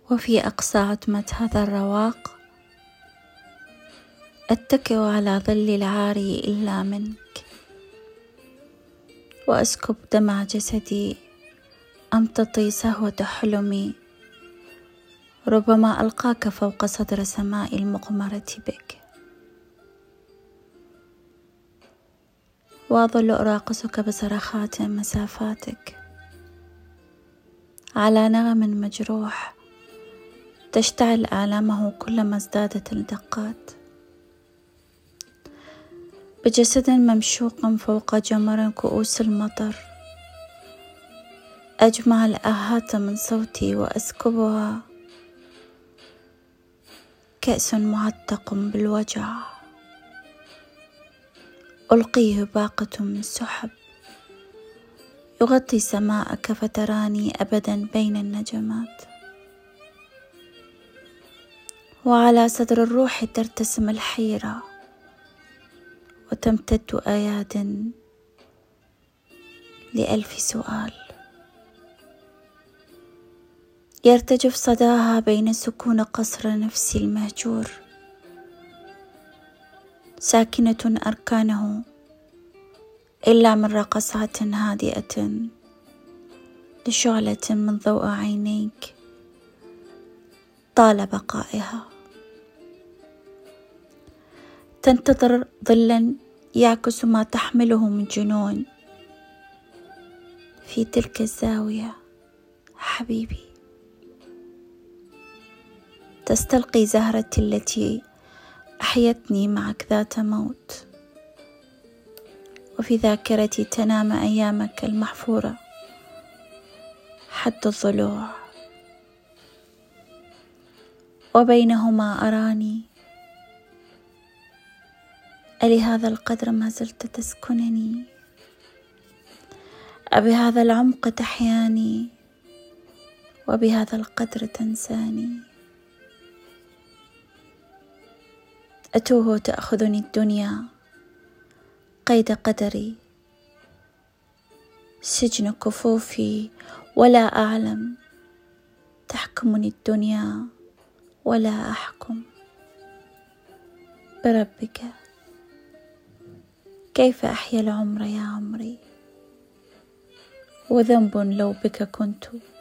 وفي أقصى عتمة هذا الرواق أتكئ على ظل العاري إلا منك، وأسكب دمع جسدي أمتطي سهوة حلمي، ربما ألقاك فوق صدر سماء المغمرة بك، وأظل أراقصك بصرخات مسافاتك على نغم مجروح تشتعل آلامه كلما ازدادت الدقات، بجسد ممشوق فوق جمر كؤوس المطر أجمع الآهات من صوتي وأسكبها كأس معتق بالوجع، ألقيه باقة من سحب يغطي سماءك فتراني أبدا بين النجمات، وعلى صدر الروح ترتسم الحيرة وتمتد أياد ل1000 سؤال، يرتجف صداها بين سكون قصر نفسي المهجور، ساكنة أركانه إلا من رقصات هادئة لشعلة من ضوء عينيك طال بقائها، تنتظر ظلا يعكس ما تحمله من جنون في تلك الزاوية حبيبي، تستلقي زهرتي التي أحيتني معك ذات موت، وفي ذاكرتي تنام أيامك المحفورة حد الضلوع، وبينهما أراني ألهذا القدر ما زلت تسكنني، أبهذا العمق تحياني وبهذا القدر تنساني، أتوه تأخذني الدنيا قيد قدري سجن كفوفي ولا أعلم، تحكمني الدنيا ولا أحكم، بربك كيف أحيا العمر يا عمري، وذنب لو بك كنت